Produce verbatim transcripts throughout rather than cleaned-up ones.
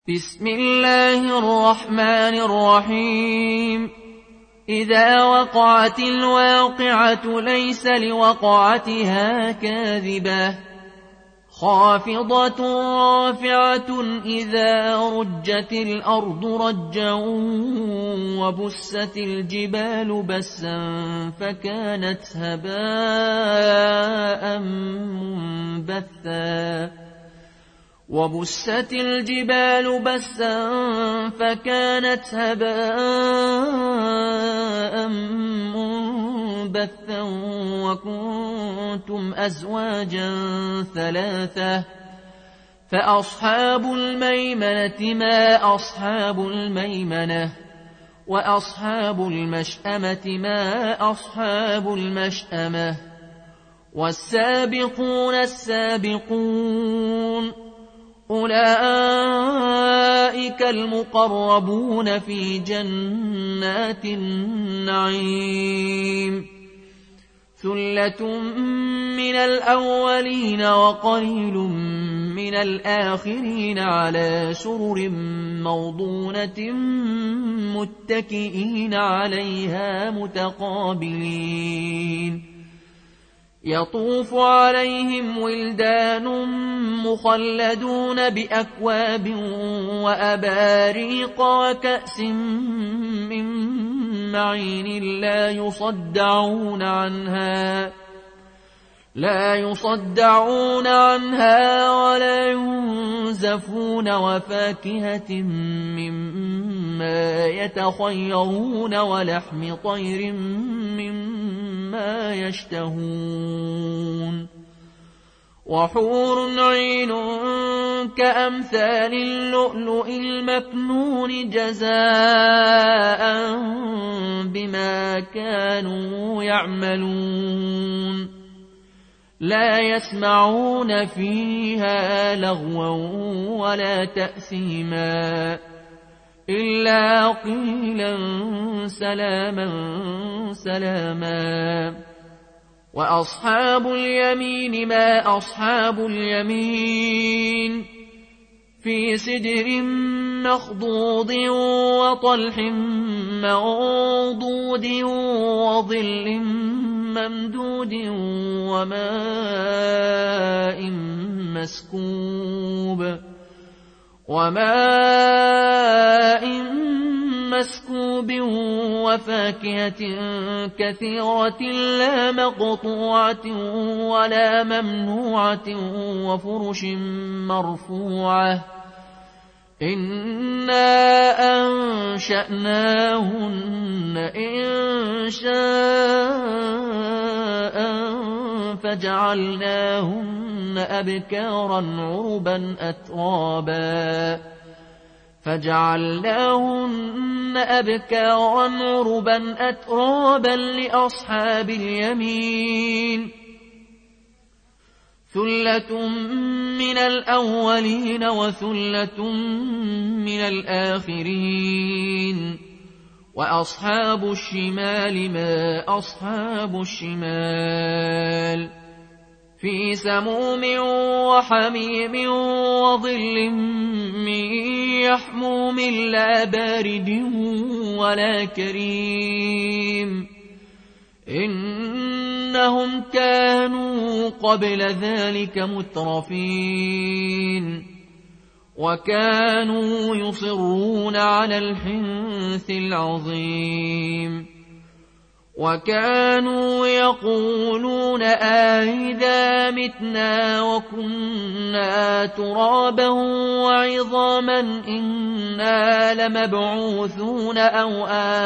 بسم الله الرحمن الرحيم. إذا وقعت الواقعة ليس لوقعتها كاذبة خافضة رافعة إذا رجت الأرض رجا وبست الجبال بسا فكانت هباء منبثا وبست الجبال بسا فكانت هباء منبثا وكنتم أزواجا ثلاثة فأصحاب الميمنة ما أصحاب الميمنة وأصحاب المشأمة ما أصحاب المشأمة والسابقون السابقون أولئك المقربون في جنات النعيم ثلة من الأولين وقليل من الآخرين على سرر موضونة متكئين عليها متقابلين يطوف عليهم ولدان مخلدون بأكواب وأباريق وكأس من معين لا يصدعون عنها لا يصدعون عنها ولا ينزفون وفاكهة مما يتخيرون ولحم طير مما يشتهون وحور عين كأمثال اللؤلؤ المكنون جزاء بما كانوا يعملون لا يسمعون فيها لغوا ولا تأثيما إلا قيلا سلاما سلاما وأصحاب اليمين ما أصحاب اليمين في سدر مخضود وطلح منضود وظل ممدود وماء مسكوب وماء مسكوب وفاكهة كثيرة لا مقطوعة ولا ممنوعة وفرش مرفوعة إنا أنشأناهن إنشاء فجعلناهن أبكارا عربا أترابا فجعلناهن أبكارا عربا أترابا لأصحاب اليمين ثلة من الأولين وثلة من الآخرين وأصحاب الشمال ما أصحاب الشمال في سموم وحميم وظل من يحموم لا بارد ولا كريم إنهم كانوا قبل ذلك مترفين وكانوا يصرون على الحنث العظيم وكانوا يقولون أئذا متنا وكنا ترابا وعظاما إنا لمبعوثون أو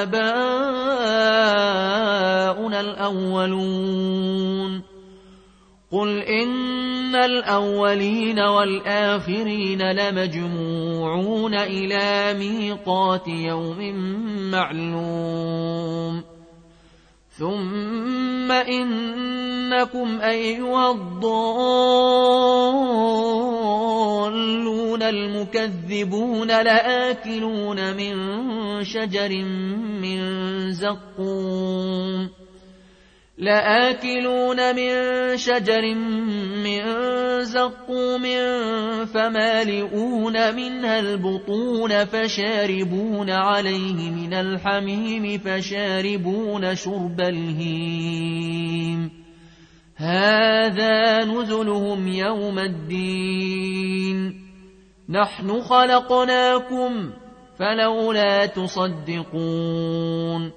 آباؤنا الأولون قل إن الأولين والآخرين لمجموعون إلى ميقات يوم معلوم ثم إنكم أيها الضالون المكذبون لآكلون من شجر من زقوم لآكلون من شجر من زقوم فمالئون منها البطون فشاربون عليه من الحميم فشاربون شرب الهيم هذا نزلهم يوم الدين نحن خلقناكم فلولا تصدقون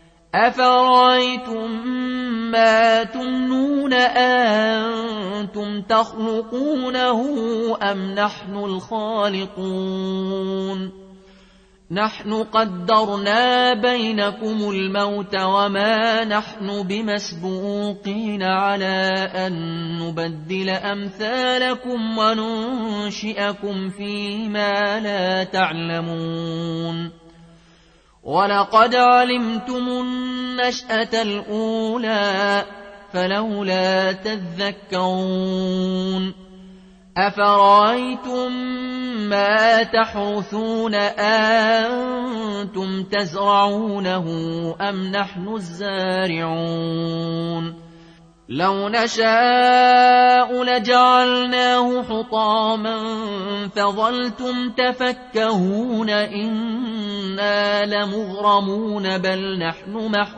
أفرأيتم ما تمنون أنتم تخلقونه أم نحن الخالقون نحن قدرنا بينكم الموت وما نحن بمسبوقين على أن نبدل أمثالكم وننشئكم فيما لا تعلمون ولقد علمتم النشأة الأولى فلولا تذكرون أفرأيتم ما تحرثون أنتم تزرعونه أم نحن الزارعون لو نشاء لجعلناه حطاما فظلتم تفكهون إنا لمغرمون بل نحن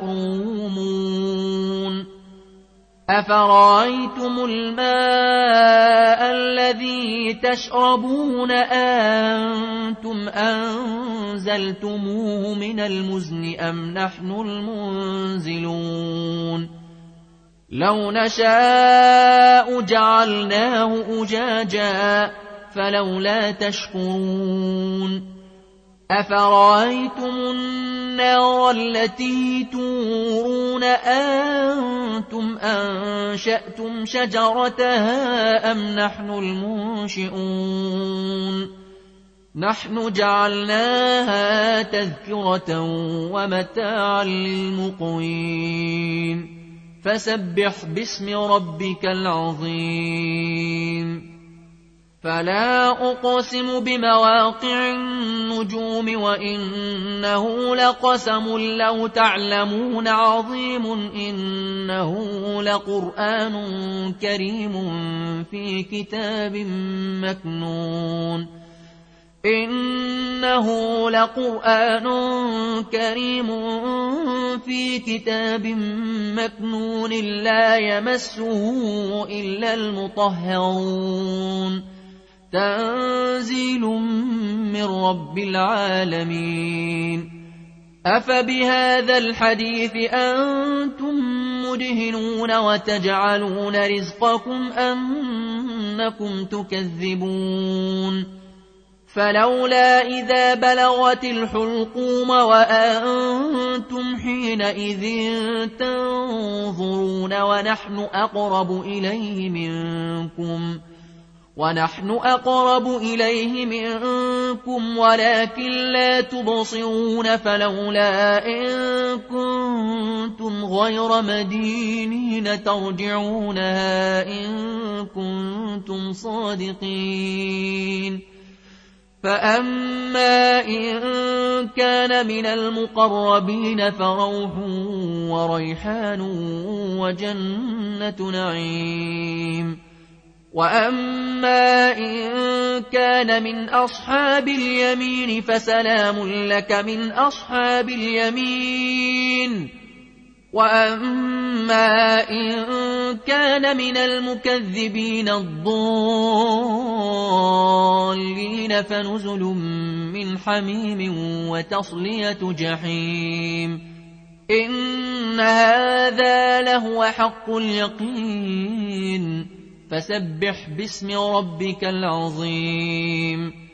محرومون أفرأيتم الماء الذي تشربون أنتم أنزلتموه من المزن أم نحن المنزلون لو نشاء جعلناه أجاجا فلولا تشكرون أفرأيتم النار التي تورون أنتم أنشأتم شجرتها أم نحن المنشئون نحن جعلناها تذكرة ومتاعا للمقوين فسبح باسم ربك العظيم فلا أقسم بمواقع النجوم وإنه لقسم لو تعلمون عظيم إنه لقرآن كريم في كتاب مكنون إنه لقرآن كريم في كتاب مكنون لا يمسه إلا المطهرون تنزيل من رب العالمين أفبهذا الحديث أنتم مدهنون وتجعلون رزقكم أنكم تكذبون فلولا إذا بلغت الحلقوم وأنتم حينئذ تنظرون ونحن أقرب إليه منكم ونحن أقرب إليه منكم ولكن لا تبصرون فلولا إن كنتم غير مدينين ترجعونها إن كنتم صادقين فأما إن كان من المقربين فروح وريحان وجنة نعيم وأما إن كان من أصحاب اليمين فسلام لك من أصحاب اليمين وأما إن كان من المكذبين الضالين فنزل من حميم وتصلية جحيم إن هذا لهو حق اليقين فسبح باسم ربك العظيم